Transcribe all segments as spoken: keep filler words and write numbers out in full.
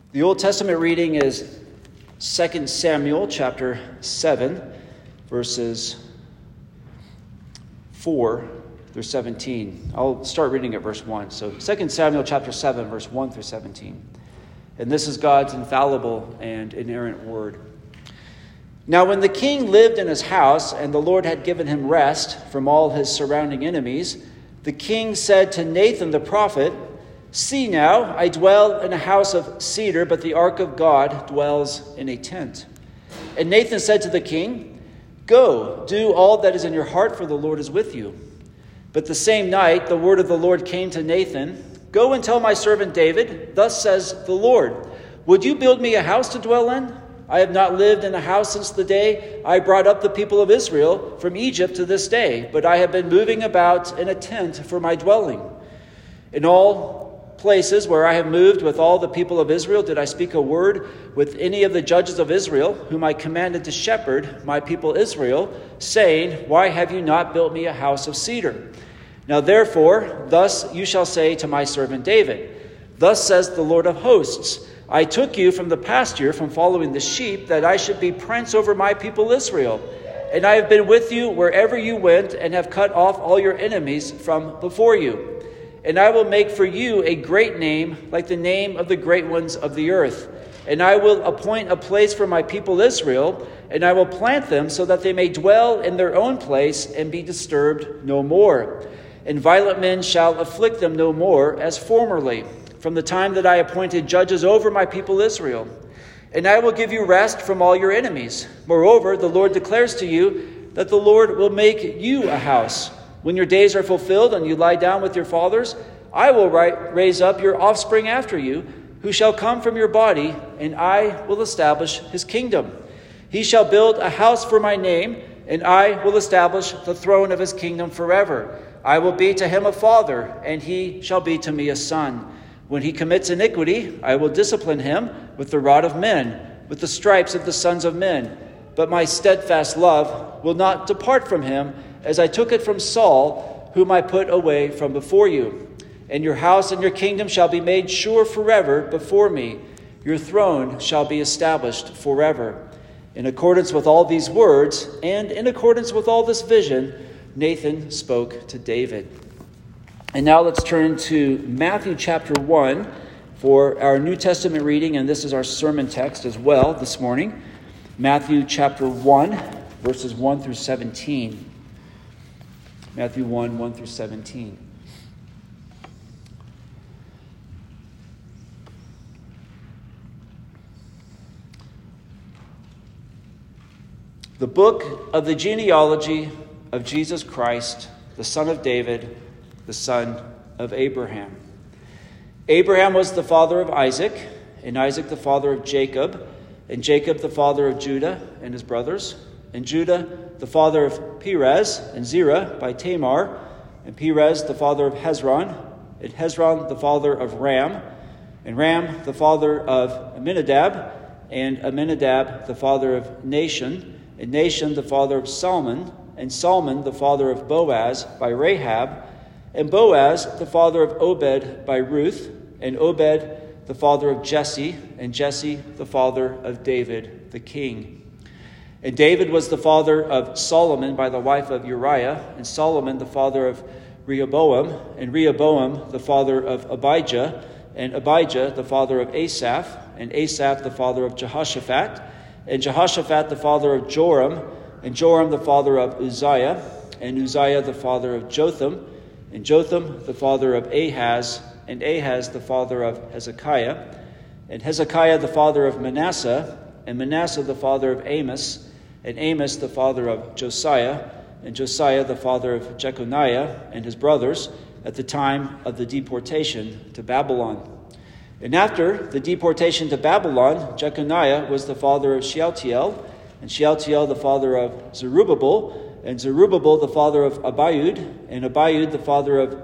The Old Testament reading is Second Samuel chapter seven, verses four through seventeen. I'll start reading at verse one. So Second Samuel chapter seven, verse one through seventeen. And this is God's infallible and inerrant word. Now when the king lived in his house, and the Lord had given him rest from all his surrounding enemies, the king said to Nathan the prophet, "See now, I dwell in a house of cedar, but the ark of God dwells in a tent." And Nathan said to the king, "Go, do all that is in your heart, for the Lord is with you." But the same night the word of the Lord came to Nathan, "Go and tell my servant David, thus says the Lord, would you build me a house to dwell in? I have not lived in a house since the day I brought up the people of Israel from Egypt to this day, but I have been moving about in a tent for my dwelling. In all places where I have moved with all the people of Israel, did I speak a word with any of the judges of Israel, whom I commanded to shepherd my people Israel, saying, why have you not built me a house of cedar? Now therefore, thus you shall say to my servant David, thus says the Lord of hosts, I took you from the pasture, from following the sheep, that I should be prince over my people Israel. And I have been with you wherever you went, and have cut off all your enemies from before you. And I will make for you a great name, like the name of the great ones of the earth. And I will appoint a place for my people Israel, and I will plant them so that they may dwell in their own place and be disturbed no more. And violent men shall afflict them no more as formerly, from the time that I appointed judges over my people Israel. And I will give you rest from all your enemies. Moreover, the Lord declares to you that the Lord will make you a house. When your days are fulfilled and you lie down with your fathers, I will raise up your offspring after you, who shall come from your body, and I will establish his kingdom. He shall build a house for my name, and I will establish the throne of his kingdom forever. I will be to him a father, and he shall be to me a son. When he commits iniquity, I will discipline him with the rod of men, with the stripes of the sons of men. But my steadfast love will not depart from him, as I took it from Saul, whom I put away from before you. And your house and your kingdom shall be made sure forever before me. Your throne shall be established forever. In accordance with all these words, and in accordance with all this vision, Nathan spoke to David. And now let's turn to Matthew chapter one for our New Testament reading, and this is our sermon text as well this morning. Matthew chapter one, verses one through seventeen. Matthew one, one through seventeen. The book of the genealogy of Jesus Christ, the son of David, the son of Abraham. Abraham was the father of Isaac, and Isaac the father of Jacob, and Jacob the father of Judah and his brothers, and Judah the father of Perez and Zerah by Tamar, and Perez the father of Hezron, and Hezron the father of Ram, and Ram the father of Amminadab, and Amminadab the father of Nahshon, and Nahshon the father of Salmon, and Salmon the father of Boaz by Rahab, and Boaz the father of Obed by Ruth, and Obed the father of Jesse, and Jesse the father of David the king. And David was the father of Solomon by the wife of Uriah, and Solomon the father of Rehoboam, and Rehoboam the father of Abijah, and Abijah the father of Asaph, and Asaph the father of Jehoshaphat, and Jehoshaphat the father of Joram, and Joram the father of Uzziah, and Uzziah the father of Jotham, and Jotham the father of Ahaz, and Ahaz the father of Hezekiah, and Hezekiah the father of Manasseh, and Manasseh the father of Amos, and Amos the father of Josiah, and Josiah the father of Jeconiah and his brothers at the time of the deportation to Babylon. And after the deportation to Babylon, Jeconiah was the father of Shealtiel, and Shealtiel the father of Zerubbabel, and Zerubbabel the father of Abiud, and Abiud the father of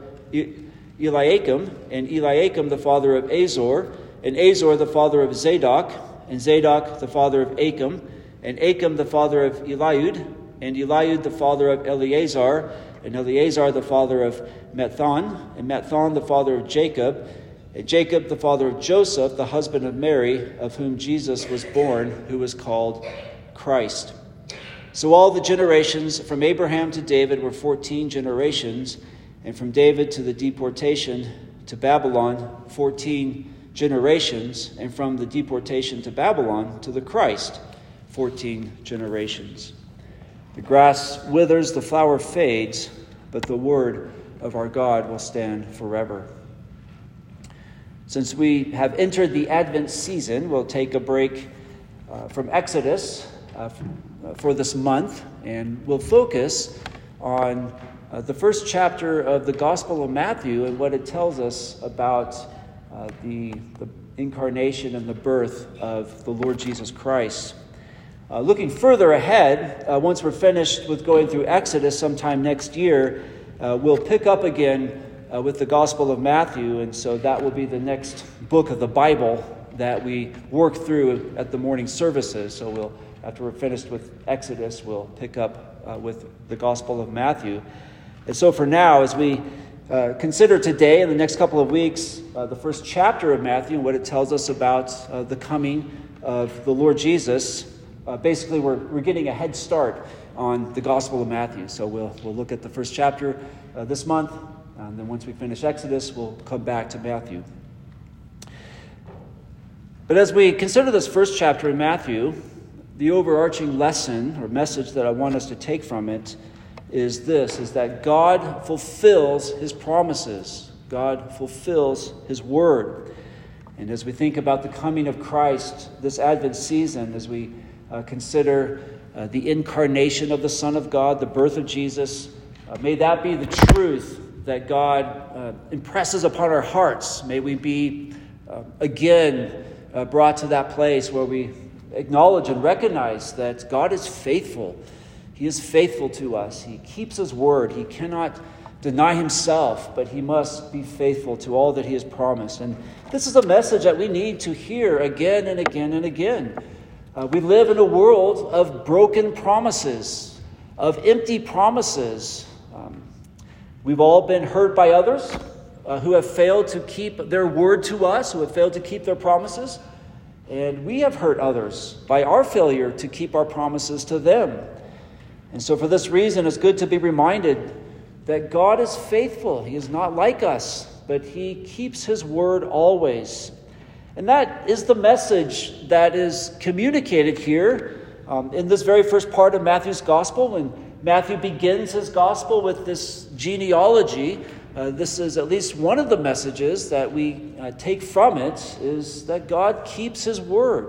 Eliakim, and Eliakim the father of Azor, and Azor the father of Zadok, and Zadok the father of Achim, and Achim the father of Eliud, and Eliud the father of Eleazar, and Eleazar the father of Matthan, and Matthan the father of Jacob, Jacob, the father of Joseph, the husband of Mary, of whom Jesus was born, who was called Christ. So all the generations from Abraham to David were fourteen generations, and from David to the deportation to Babylon, fourteen generations, and from the deportation to Babylon to the Christ, fourteen generations. The grass withers, the flower fades, but the word of our God will stand forever. Since we have entered the Advent season, we'll take a break uh, from Exodus uh, for this month, and we'll focus on uh, the first chapter of the Gospel of Matthew and what it tells us about uh, the, the incarnation and the birth of the Lord Jesus Christ. Uh, looking further ahead, uh, once we're finished with going through Exodus sometime next year, uh, we'll pick up again uh, with the Gospel of Matthew, and so that will be the next book of the Bible that we work through at the morning services. So we'll, after we're finished with Exodus, we'll pick up uh, with the Gospel of Matthew. And so for now, as we uh, consider today and the next couple of weeks, uh, the first chapter of Matthew and what it tells us about uh, the coming of the Lord Jesus, Uh, basically, we're we're getting a head start on the Gospel of Matthew. So we'll we'll look at the first chapter uh, this month, and then once we finish Exodus, we'll come back to Matthew. But as we consider this first chapter in Matthew, the overarching lesson or message that I want us to take from it is this: is that God fulfills His promises. God fulfills His word. And as we think about the coming of Christ this Advent season, as we Uh, consider uh, the incarnation of the Son of God, the birth of Jesus. Uh, may that be the truth that God uh, impresses upon our hearts. May we be uh, again uh, brought to that place where we acknowledge and recognize that God is faithful. He is faithful to us. He keeps His word. He cannot deny Himself, but He must be faithful to all that He has promised. And this is a message that we need to hear again and again and again. Uh, we live in a world of broken promises, of empty promises. Um, we've all been hurt by others uh, who have failed to keep their word to us, who have failed to keep their promises. And we have hurt others by our failure to keep our promises to them. And so for this reason, it's good to be reminded that God is faithful. He is not like us, but He keeps His word always. And that is the message that is communicated here um, in this very first part of Matthew's gospel. When Matthew begins his gospel with this genealogy, uh, this is at least one of the messages that we uh, take from it, is that God keeps His word.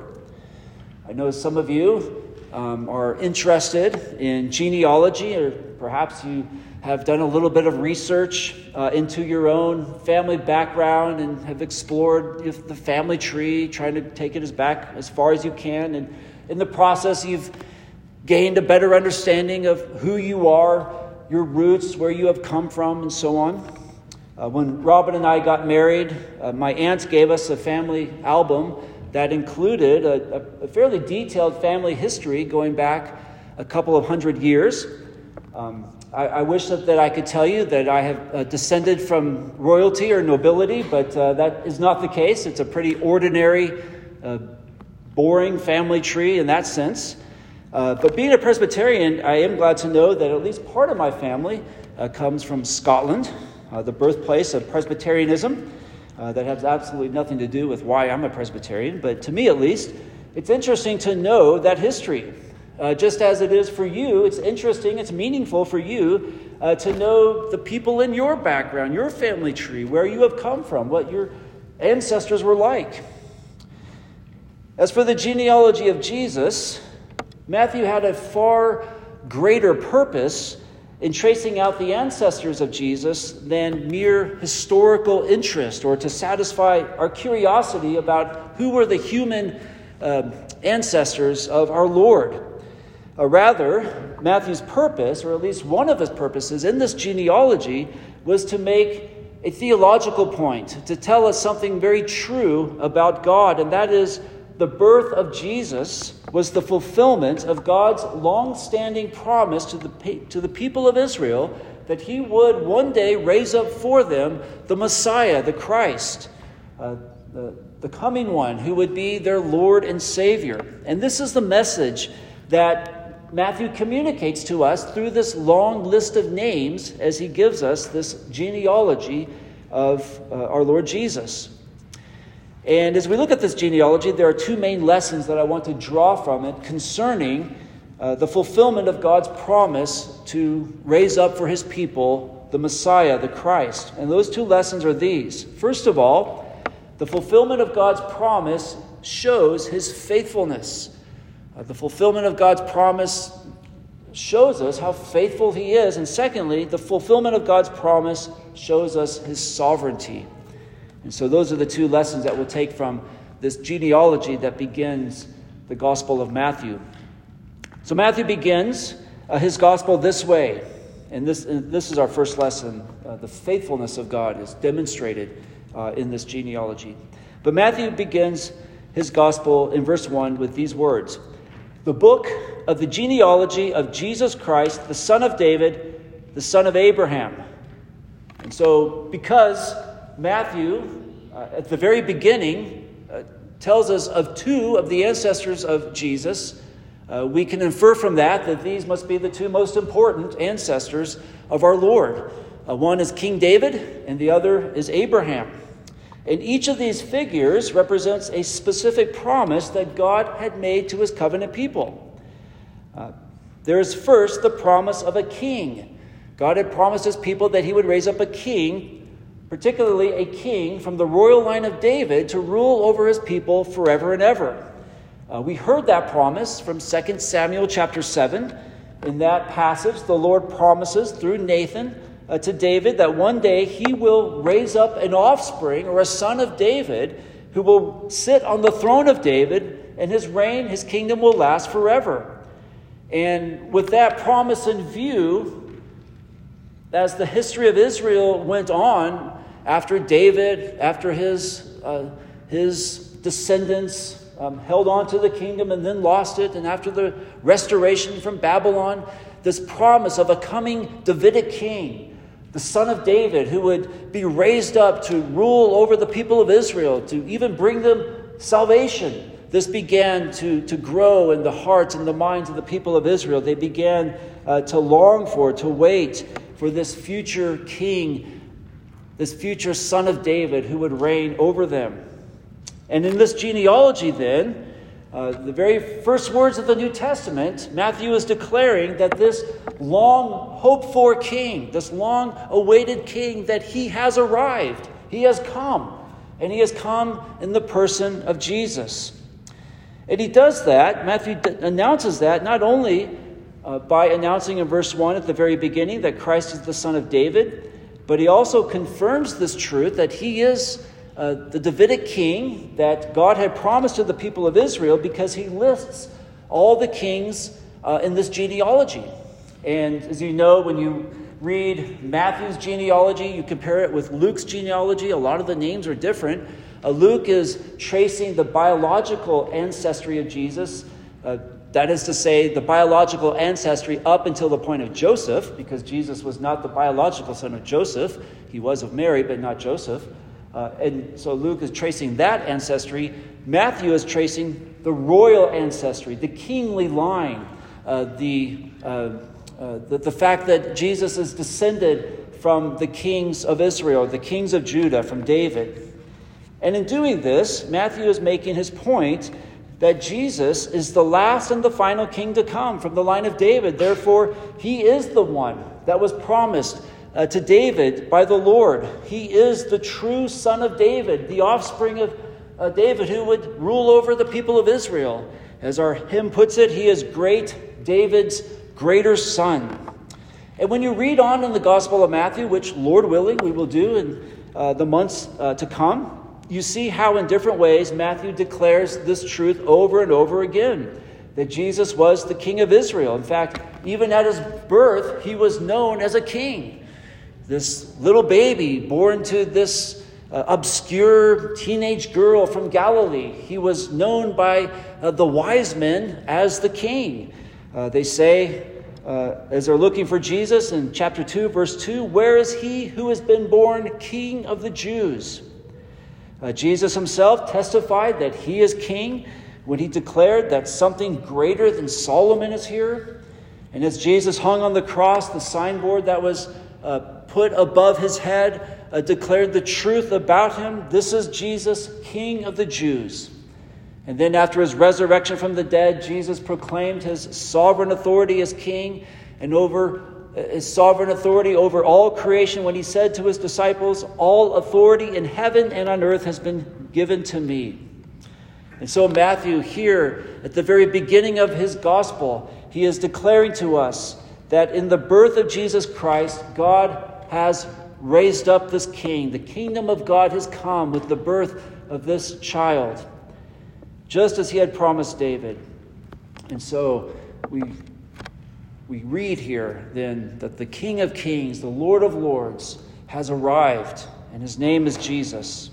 I know some of you um, are interested in genealogy, or perhaps you have done a little bit of research uh, into your own family background and have explored the family tree, trying to take it as back as far as you can. And in the process, you've gained a better understanding of who you are, your roots, where you have come from, and so on. Uh, when Robin and I got married, uh, my aunt gave us a family album that included a, a fairly detailed family history going back a couple of hundred years. Um, I, I wish that, that I could tell you that I have uh, descended from royalty or nobility, but uh, that is not the case. It's a pretty ordinary, uh, boring family tree in that sense. Uh, but being a Presbyterian, I am glad to know that at least part of my family uh, comes from Scotland, uh, the birthplace of Presbyterianism. Uh, that has absolutely nothing to do with why I'm a Presbyterian, but to me at least, it's interesting to know that history. Uh, just as it is for you, it's interesting, it's meaningful for you uh, to know the people in your background, your family tree, where you have come from, what your ancestors were like. As for the genealogy of Jesus, Matthew had a far greater purpose in tracing out the ancestors of Jesus than mere historical interest or to satisfy our curiosity about who were the human uh, ancestors of our Lord. Uh, rather, Matthew's purpose, or at least one of his purposes in this genealogy, was to make a theological point, to tell us something very true about God, and that is the birth of Jesus was the fulfillment of God's long-standing promise to the, to the people of Israel that He would one day raise up for them the Messiah, the Christ, uh, the, the coming one who would be their Lord and Savior. And this is the message that Matthew communicates to us through this long list of names as he gives us this genealogy of uh, our Lord Jesus. And as we look at this genealogy, there are two main lessons that I want to draw from it concerning uh, the fulfillment of God's promise to raise up for his people the Messiah, the Christ. And those two lessons are these. First of all, the fulfillment of God's promise shows his faithfulness. Uh, the fulfillment of God's promise shows us how faithful he is. And secondly, the fulfillment of God's promise shows us his sovereignty. And so those are the two lessons that we'll take from this genealogy that begins the Gospel of Matthew. So Matthew begins uh, his Gospel this way. And this, and this is our first lesson. Uh, the faithfulness of God is demonstrated uh, in this genealogy. But Matthew begins his Gospel in verse one with these words: "The book of the genealogy of Jesus Christ, the son of David, the son of Abraham." And so because Matthew, uh, at the very beginning, uh, tells us of two of the ancestors of Jesus, uh, we can infer from that that these must be the two most important ancestors of our Lord. Uh, one is King David, and the other is Abraham. And each of these figures represents a specific promise that God had made to his covenant people. Uh, there is first the promise of a king. God had promised his people that he would raise up a king, particularly a king from the royal line of David, to rule over his people forever and ever. Uh, we heard that promise from Second Samuel chapter seven. In that passage, the Lord promises through Nathan uh, to David that one day he will raise up an offspring or a son of David who will sit on the throne of David, and his reign, his kingdom will last forever. And with that promise in view, as the history of Israel went on, after David, after his uh, his descendants um, held on to the kingdom and then lost it, and after the restoration from Babylon, this promise of a coming Davidic king, the son of David, who would be raised up to rule over the people of Israel, to even bring them salvation. This began to, to grow in the hearts and the minds of the people of Israel. They began uh, to long for, to wait for this future king, this future son of David who would reign over them. And in this genealogy then, uh, the very first words of the New Testament, Matthew is declaring that this long hoped for king, this long awaited king, that he has arrived. He has come. And he has come in the person of Jesus. And he does that, Matthew d- announces that not only uh, by announcing in verse one at the very beginning that Christ is the son of David, but he also confirms this truth that he is uh, the Davidic king that God had promised to the people of Israel, because he lists all the kings uh, in this genealogy. And as you know, when you read Matthew's genealogy, you compare it with Luke's genealogy, a lot of the names are different. Uh, Luke is tracing the biological ancestry of Jesus. Uh, that is to say, the biological ancestry up until the point of Joseph, because Jesus was not the biological son of Joseph. He was of Mary, but not Joseph. Uh, and so Luke is tracing that ancestry. Matthew is tracing the royal ancestry, the kingly line, uh, the, uh, uh, the, the fact that Jesus is descended from the kings of Israel, the kings of Judah, from David. And in doing this, Matthew is making his point that Jesus is the last and the final king to come from the line of David. Therefore, he is the one that was promised uh, to David by the Lord. He is the true son of David, the offspring of uh, David, who would rule over the people of Israel. As our hymn puts it, he is great David's greater son. And when you read on in the Gospel of Matthew, which, Lord willing, we will do in uh, the months uh, to come, you see how in different ways Matthew declares this truth over and over again, that Jesus was the King of Israel. In fact, even at his birth, he was known as a king. This little baby born to this uh, obscure teenage girl from Galilee, he was known by uh, the wise men as the king. Uh, they say, uh, as they're looking for Jesus in chapter two, verse two, "Where is he who has been born King of the Jews?" Uh, Jesus himself testified that he is king when he declared that something greater than Solomon is here. And as Jesus hung on the cross, the signboard that was uh, put above his head uh, declared the truth about him. This is Jesus, King of the Jews. And then after his resurrection from the dead, Jesus proclaimed his sovereign authority as king and over uh, his sovereign authority over all creation when he said to his disciples, "All authority in heaven and on earth has been given to me." And so Matthew here at the very beginning of his gospel, he is declaring to us that in the birth of Jesus Christ, God has raised up this king. The kingdom of God has come with the birth of this child, just as he had promised David. And so we, we read here then that the King of Kings, the Lord of Lords, has arrived, and his name is Jesus.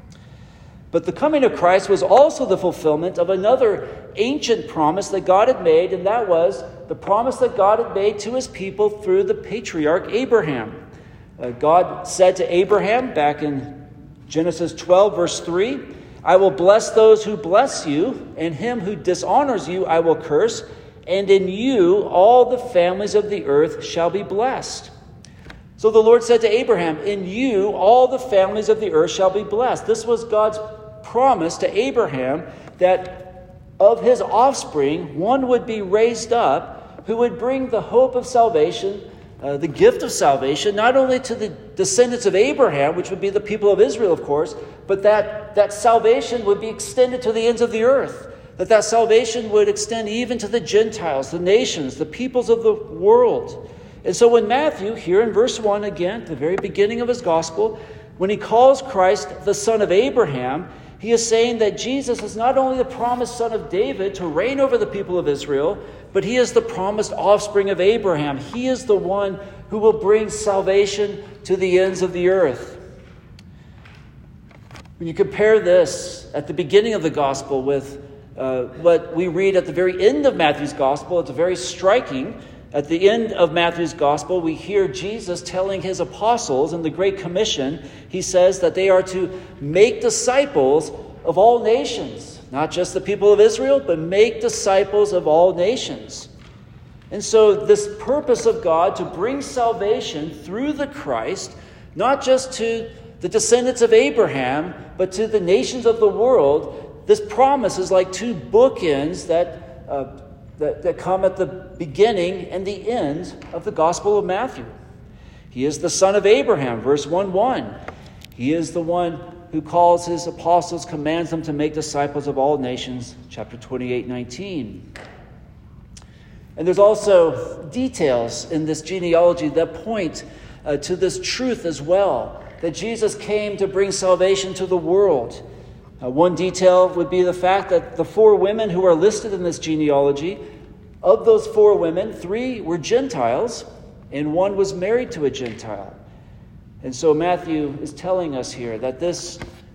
But the coming of Christ was also the fulfillment of another ancient promise that God had made, and that was the promise that God had made to his people through the patriarch Abraham. Uh, God said to Abraham back in Genesis twelve, verse three, "I will bless those who bless you, and him who dishonors you I will curse, and in you all the families of the earth shall be blessed." So the Lord said to Abraham, "In you all the families of the earth shall be blessed." This was God's promise to Abraham, that of his offspring one would be raised up who would bring the hope of salvation, uh, the gift of salvation, not only to the descendants of Abraham, which would be the people of Israel, of course, but that, that salvation would be extended to the ends of the earth, that that salvation would extend even to the Gentiles, the nations, the peoples of the world. And so when Matthew, here in verse one again, the very beginning of his gospel, when he calls Christ the son of Abraham, he is saying that Jesus is not only the promised son of David to reign over the people of Israel, but he is the promised offspring of Abraham. He is the one who will bring salvation to the ends of the earth. When you compare this at the beginning of the gospel with uh, what we read at the very end of Matthew's gospel, it's very striking. At the end of Matthew's gospel, we hear Jesus telling his apostles in the Great Commission, he says that they are to make disciples of all nations, not just the people of Israel, but make disciples of all nations. And so this purpose of God to bring salvation through the Christ, not just to the descendants of Abraham, but to the nations of the world, this promise is like two bookends that uh, That, that come at the beginning and the end of the Gospel of Matthew. He is the son of Abraham, verse one one. He is the one who calls his apostles, commands them to make disciples of all nations, chapter twenty-eight, nineteen. And there's also details in this genealogy that point uh, to this truth as well, that Jesus came to bring salvation to the world. Uh, one detail would be the fact that the four women who are listed in this genealogy, of those four women, three were Gentiles, and one was married to a Gentile. And so Matthew is telling us here that this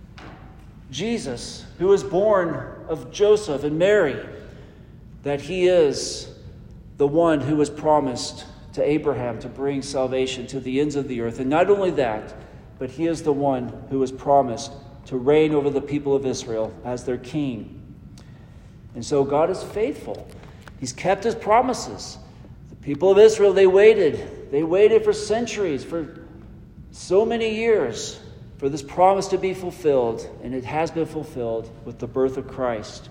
Jesus, who was born of Joseph and Mary, that he is the one who was promised to Abraham to bring salvation to the ends of the earth. And not only that, but he is the one who was promised to reign over the people of Israel as their king. And so God is faithful. He's kept his promises. The people of Israel, they waited. They waited for centuries, for so many years, for this promise to be fulfilled. And it has been fulfilled with the birth of Christ.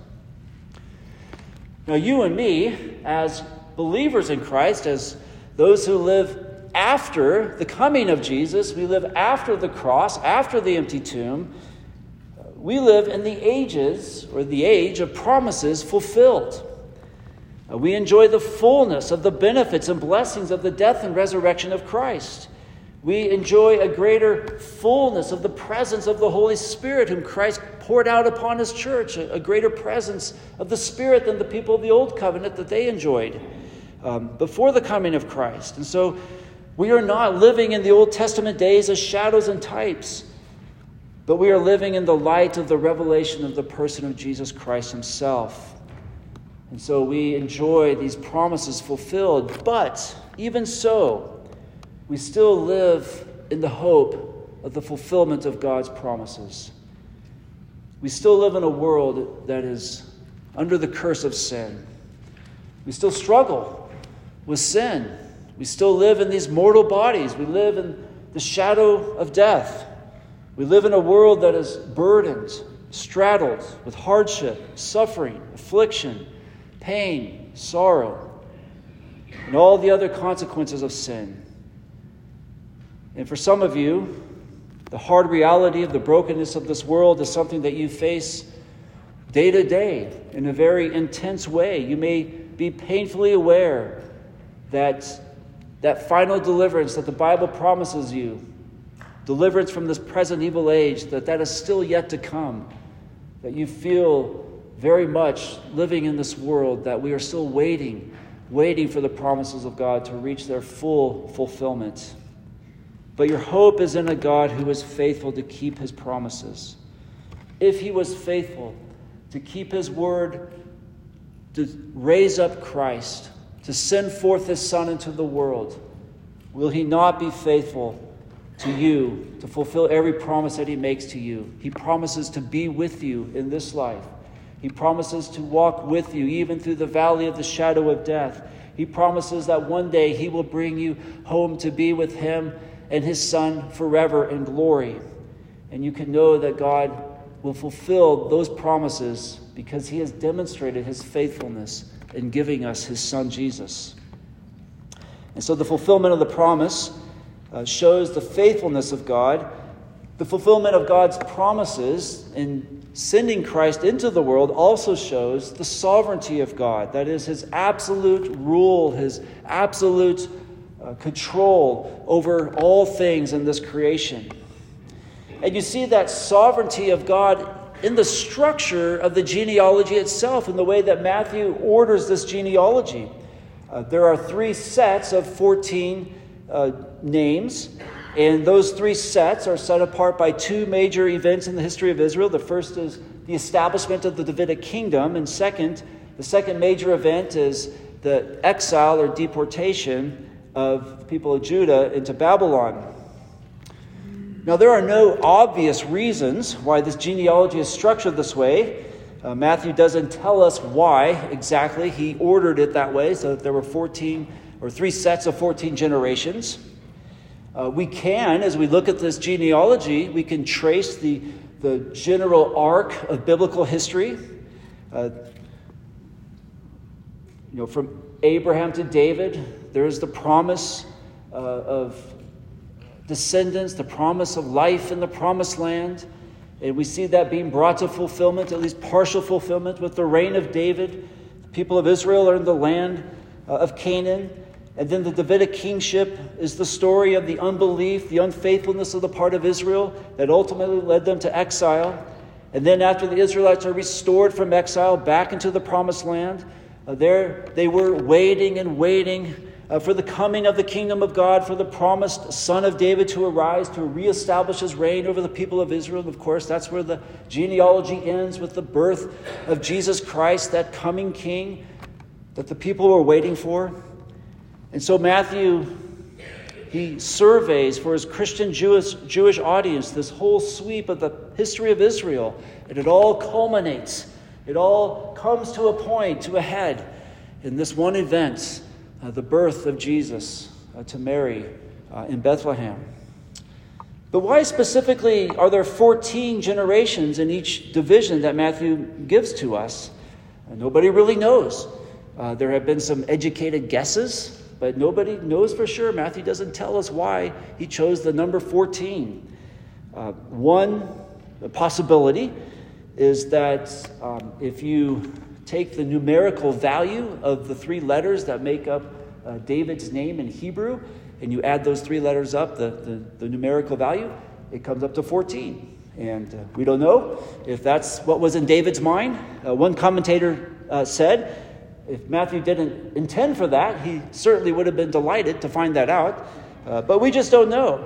Now you and me, as believers in Christ, as those who live after the coming of Jesus, we live after the cross, after the empty tomb, we live in the ages, or the age of promises fulfilled. Uh, we enjoy the fullness of the benefits and blessings of the death and resurrection of Christ. We enjoy a greater fullness of the presence of the Holy Spirit, whom Christ poured out upon his church, a, a greater presence of the Spirit than the people of the Old Covenant that they enjoyed um, before the coming of Christ. And so we are not living in the Old Testament days as shadows and types, but we are living in the light of the revelation of the person of Jesus Christ himself. And so we enjoy these promises fulfilled. But even so, we still live in the hope of the fulfillment of God's promises. we still live in a world that is under the curse of sin. We still struggle with sin. We still live in these mortal bodies. We live in the shadow of death. We live in a world that is burdened, straddled with hardship, suffering, affliction, pain, sorrow, and all the other consequences of sin. And for some of you, the hard reality of the brokenness of this world is something that you face day to day in a very intense way. You may be painfully aware that that final deliverance that the Bible promises you, deliverance from this present evil age, that that is still yet to come, that you feel very much living in this world, that we are still waiting, waiting for the promises of God to reach their full fulfillment. But your hope is in a God who is faithful to keep his promises. If he was faithful to keep his word, to raise up Christ, to send forth his Son into the world, will he not be faithful to you to fulfill every promise that he makes to you? He promises to be with you in this life. He promises to walk with you even through the valley of the shadow of death. He promises that one day he will bring you home to be with him and his Son forever in glory. And you can know that God will fulfill those promises because he has demonstrated his faithfulness in giving us his Son Jesus. And so the fulfillment of the promise uh, shows the faithfulness of God. The fulfillment of God's promises in sending Christ into the world also shows the sovereignty of God. That is, his absolute rule, his absolute uh, control over all things in this creation. And you see that sovereignty of God in the structure of the genealogy itself, in the way that Matthew orders this genealogy. Uh, there are three sets of fourteen uh, names, and those three sets are set apart by two major events in the history of Israel. The first is the establishment of the Davidic kingdom, and second, the second major event is the exile or deportation of the people of Judah into Babylon. Now, there are no obvious reasons why this genealogy is structured this way. Uh, Matthew doesn't tell us why exactly he ordered it that way, so that there were fourteen or three sets of fourteen generations. Uh, we can, as we look at this genealogy, we can trace the, the general arc of biblical history. Uh, you know, from Abraham to David, there is the promise uh, of descendants, the promise of life in the promised land. And we see that being brought to fulfillment, at least partial fulfillment, with the reign of David. The people of Israel are in the land uh, of Canaan. And then the Davidic kingship is the story of the unbelief, the unfaithfulness of the part of Israel that ultimately led them to exile. And then after the Israelites are restored from exile back into the promised land, uh, there they were waiting and waiting Uh, for the coming of the kingdom of God, for the promised Son of David to arise, to reestablish his reign over the people of Israel. And of course, that's where the genealogy ends, with the birth of Jesus Christ, that coming king that the people were waiting for. And so Matthew, he surveys for his Christian Jewish, Jewish audience this whole sweep of the history of Israel. And it all culminates. It all comes to a point, to a head, in this one event, Uh, the birth of Jesus uh, to Mary uh, in Bethlehem. But why specifically are there fourteen generations in each division that Matthew gives to us? Uh, nobody really knows. Uh, there have been some educated guesses, but nobody knows for sure. Matthew doesn't tell us why he chose the number fourteen. Uh, one possibility is that um, if you take the numerical value of the three letters that make up uh, David's name in Hebrew, and you add those three letters up, the, the, the numerical value, it comes up to fourteen. And uh, we don't know if that's what was in David's mind. Uh, one commentator uh, said, if Matthew didn't intend for that, he certainly would have been delighted to find that out. Uh, but we just don't know.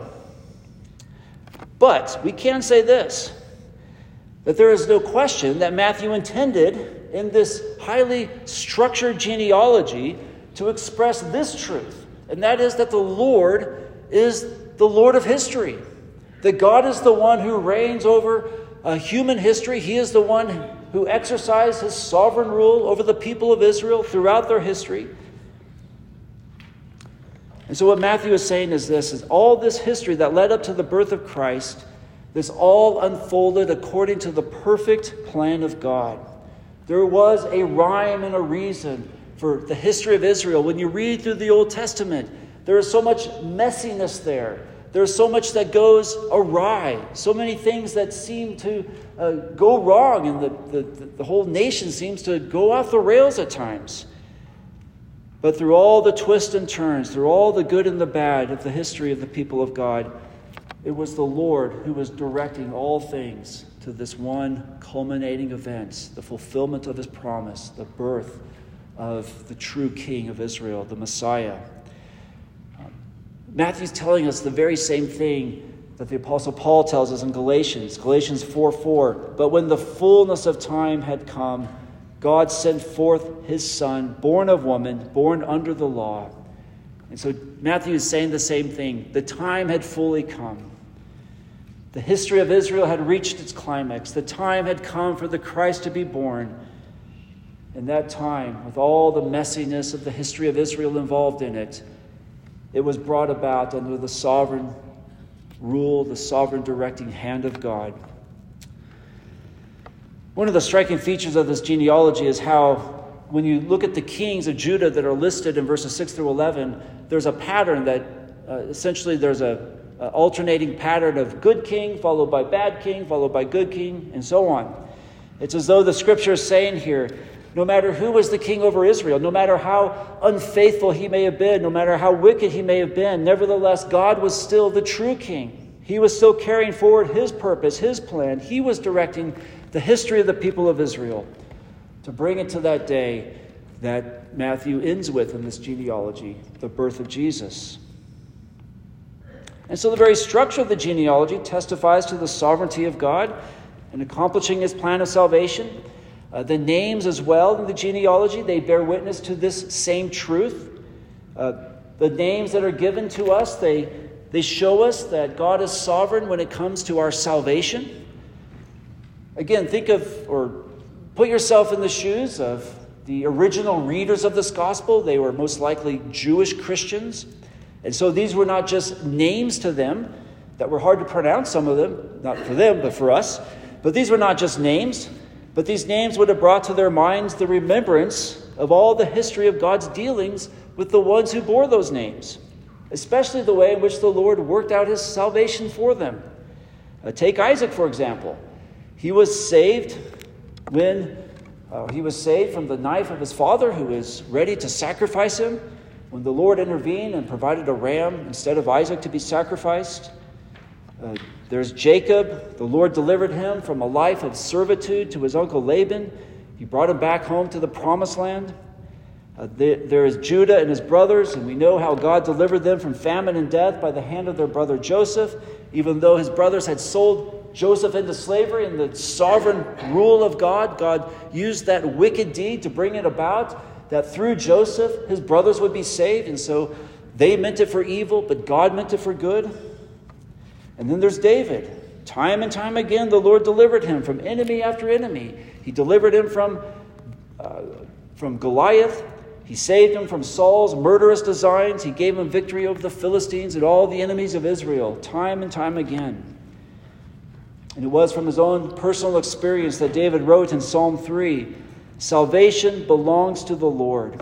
But we can say this, that there is no question that Matthew intended in this highly structured genealogy to express this truth, and that is that the Lord is the Lord of history, that God is the one who reigns over uh, human history. He is the one who exercised his sovereign rule over the people of Israel throughout their history. And so what Matthew is saying is this, is all this history that led up to the birth of Christ, this all unfolded according to the perfect plan of God. There was a rhyme and a reason for the history of Israel. When you read through the Old Testament, there is so much messiness there. There's so much that goes awry, so many things that seem to uh, go wrong, and the, the, the whole nation seems to go off the rails at times. But through all the twists and turns, through all the good and the bad of the history of the people of God, it was the Lord who was directing all things to this one culminating event, the fulfillment of his promise, the birth of the true King of Israel, the Messiah. Um, Matthew's telling us the very same thing that the Apostle Paul tells us in Galatians, Galatians four four. But when the fullness of time had come, God sent forth his Son, born of woman, born under the law. And so Matthew is saying the same thing. The time had fully come. The history of Israel had reached its climax. The time had come for the Christ to be born. And that time, with all the messiness of the history of Israel involved in it, it was brought about under the sovereign rule, the sovereign directing hand of God. One of the striking features of this genealogy is how, when you look at the kings of Judah that are listed in verses six through eleven, there's a pattern that uh, essentially there's a, a alternating pattern of good king, followed by bad king, followed by good king, and so on. It's as though the scripture is saying here, no matter who was the king over Israel, no matter how unfaithful he may have been, no matter how wicked he may have been, nevertheless, God was still the true king. He was still carrying forward his purpose, his plan. He was directing the history of the people of Israel to bring it to that day that Matthew ends with in this genealogy, the birth of Jesus. And so the very structure of the genealogy testifies to the sovereignty of God in accomplishing his plan of salvation. Uh, the names as well in the genealogy, they bear witness to this same truth. Uh, the names that are given to us, they, they show us that God is sovereign when it comes to our salvation. Again, think of, or put yourself in the shoes of the original readers of this gospel. They were most likely Jewish Christians. And so these were not just names to them that were hard to pronounce, some of them, not for them, but for us. But these were not just names, but these names would have brought to their minds the remembrance of all the history of God's dealings with the ones who bore those names, especially the way in which the Lord worked out his salvation for them. Uh, take Isaac, for example. He was saved when uh, he was saved from the knife of his father, who was ready to sacrifice him, when the Lord intervened and provided a ram instead of Isaac to be sacrificed. Uh, there's Jacob. The Lord delivered him from a life of servitude to his uncle Laban. He brought him back home to the promised land. Uh, there, there is Judah and his brothers, and we know how God delivered them from famine and death by the hand of their brother Joseph, even though his brothers had sold Joseph into slavery. In the sovereign rule of God, God used that wicked deed to bring it about, that through Joseph, his brothers would be saved. And so they meant it for evil, but God meant it for good. And then there's David. Time and time again, the Lord delivered him from enemy after enemy. He delivered him from, uh, from Goliath. He saved him from Saul's murderous designs. He gave him victory over the Philistines and all the enemies of Israel, time and time again. And it was from his own personal experience that David wrote in Psalm three, "Salvation belongs to the Lord."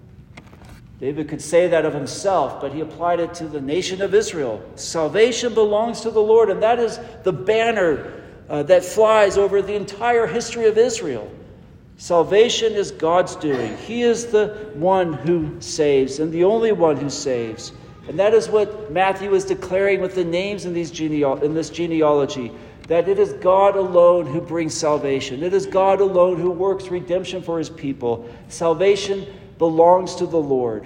David could say that of himself, but he applied it to the nation of Israel. Salvation belongs to the Lord, and that is the banner uh, that flies over the entire history of Israel. Salvation is God's doing. He is the one who saves, and the only one who saves. And that is what Matthew is declaring with the names in, these genea- in this genealogy, that it is God alone who brings salvation. It is God alone who works redemption for his people. Salvation belongs to the Lord.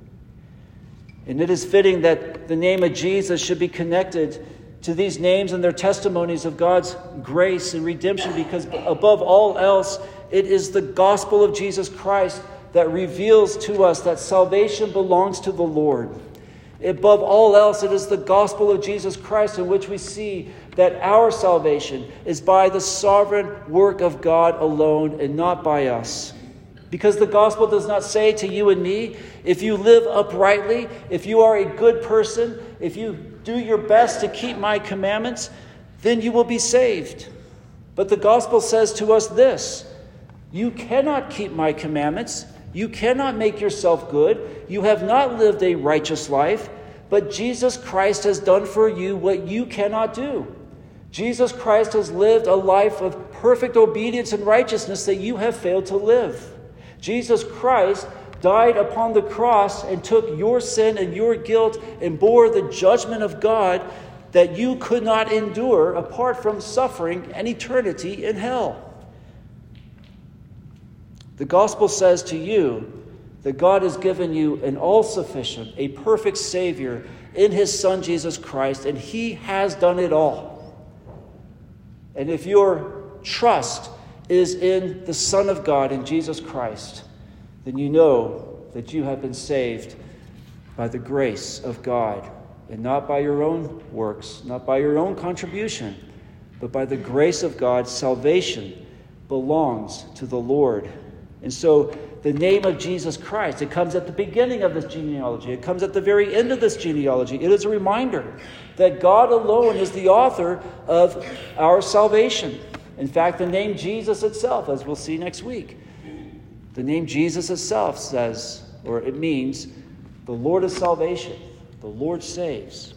And it is fitting that the name of Jesus should be connected to these names and their testimonies of God's grace and redemption, because above all else, it is the gospel of Jesus Christ that reveals to us that salvation belongs to the Lord. Above all else, it is the gospel of Jesus Christ in which we see that our salvation is by the sovereign work of God alone and not by us. Because the gospel does not say to you and me, if you live uprightly, if you are a good person, if you do your best to keep my commandments, then you will be saved. But the gospel says to us this: you cannot keep my commandments. You cannot make yourself good. You have not lived a righteous life, but Jesus Christ has done for you what you cannot do. Jesus Christ has lived a life of perfect obedience and righteousness that you have failed to live. Jesus Christ died upon the cross and took your sin and your guilt and bore the judgment of God that you could not endure apart from suffering an eternity in hell. The gospel says to you that God has given you an all-sufficient, a perfect Savior in his Son Jesus Christ, and he has done it all. And if your trust is in the Son of God, in Jesus Christ, then you know that you have been saved by the grace of God, and not by your own works, not by your own contribution, but by the grace of God. Salvation belongs to the Lord. And so the name of Jesus Christ, it comes at the beginning of this genealogy. It comes at the very end of this genealogy. It is a reminder that God alone is the author of our salvation. In fact, the name Jesus itself, as we'll see next week, the name Jesus itself says, or it means, the Lord is salvation. The Lord saves.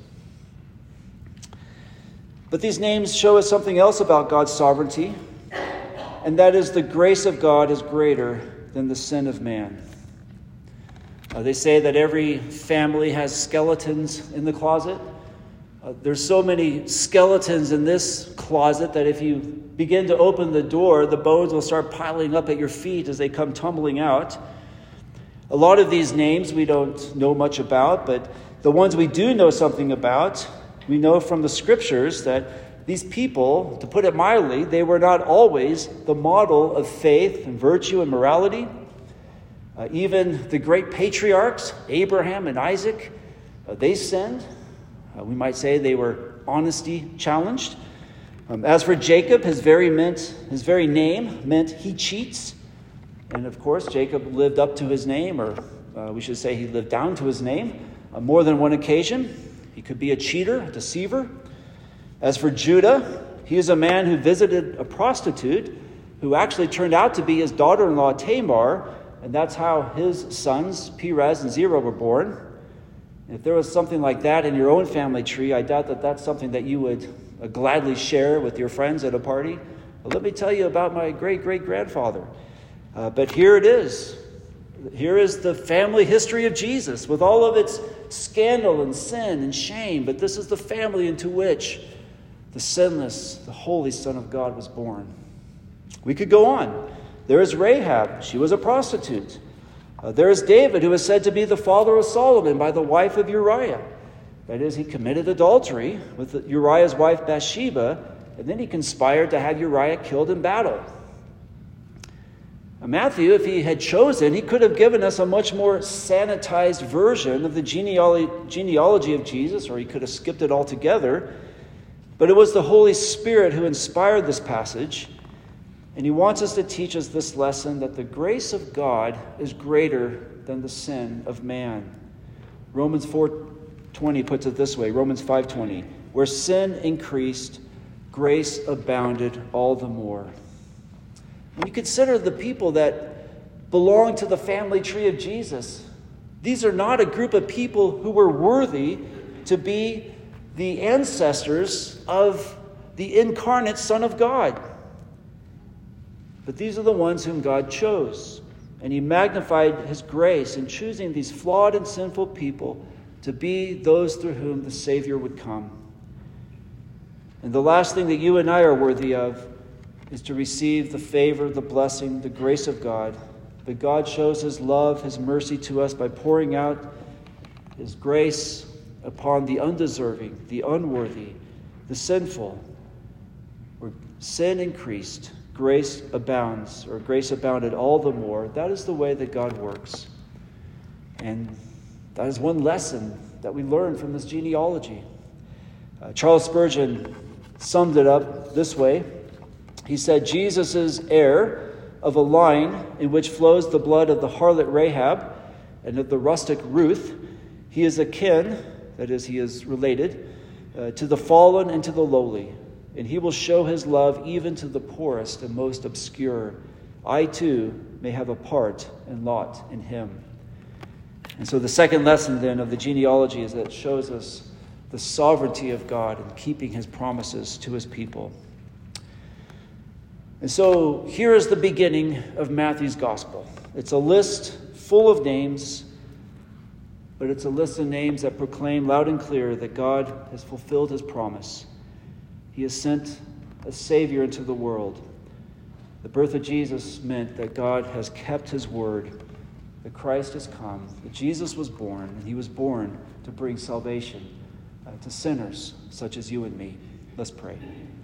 But these names show us something else about God's sovereignty, and that is the grace of God is greater than the sin of man. Uh, they say that every family has skeletons in the closet. Uh, there's so many skeletons in this closet that if you begin to open the door, the bones will start piling up at your feet as they come tumbling out. A lot of these names we don't know much about, but the ones we do know something about, we know from the scriptures that these people, to put it mildly, they were not always the model of faith and virtue and morality. Uh, even the great patriarchs, Abraham and Isaac, uh, they sinned. Uh, we might say they were honesty challenged. Um, as for Jacob, his very meant his very name meant he cheats. And of course, Jacob lived up to his name, or uh, we should say he lived down to his name on more than one occasion. He could be a cheater, a deceiver. As for Judah, he is a man who visited a prostitute who actually turned out to be his daughter-in-law Tamar, and that's how his sons, Perez and Zerah, were born. If there was something like that in your own family tree, I doubt that that's something that you would uh, gladly share with your friends at a party. Well, let me tell you about my great-great-grandfather. Uh, but here it is. Here is the family history of Jesus with all of its scandal and sin and shame. But this is the family into which the sinless, the holy Son of God was born. We could go on. There is Rahab. She was a prostitute. Uh, there is David, who is said to be the father of Solomon by the wife of Uriah. That is, he committed adultery with Uriah's wife Bathsheba, and then he conspired to have Uriah killed in battle. Matthew, if he had chosen, he could have given us a much more sanitized version of the genealogy, genealogy of Jesus, or he could have skipped it altogether. But it was the Holy Spirit who inspired this passage, and he wants us to teach us this lesson, that the grace of God is greater than the sin of man. Romans four twenty puts it this way, Romans five twenty, where sin increased, grace abounded all the more. When you consider the people that belong to the family tree of Jesus, these are not a group of people who were worthy to be the ancestors of the incarnate Son of God. But these are the ones whom God chose. And he magnified his grace in choosing these flawed and sinful people to be those through whom the Savior would come. And the last thing that you and I are worthy of is to receive the favor, the blessing, the grace of God. But God shows his love, his mercy to us by pouring out his grace upon the undeserving, the unworthy, the sinful. Where sin increased, grace abounds, or grace abounded all the more. That is the way that God works. And that is one lesson that we learn from this genealogy. Uh, Charles Spurgeon summed it up this way. He said, Jesus is heir of a line in which flows the blood of the harlot Rahab and of the rustic Ruth. He is akin, that is, he is related, uh, to the fallen and to the lowly, and he will show his love even to the poorest and most obscure. I too may have a part and lot in him. And so the second lesson then of the genealogy is that it shows us the sovereignty of God in keeping his promises to his people. And so here is the beginning of Matthew's gospel. It's a list full of names, but it's a list of names that proclaim loud and clear that God has fulfilled his promise. He has sent a Savior into the world. The birth of Jesus meant that God has kept his word, that Christ has come, that Jesus was born, and he was born to bring salvation uh, to sinners such as you and me. Let's pray.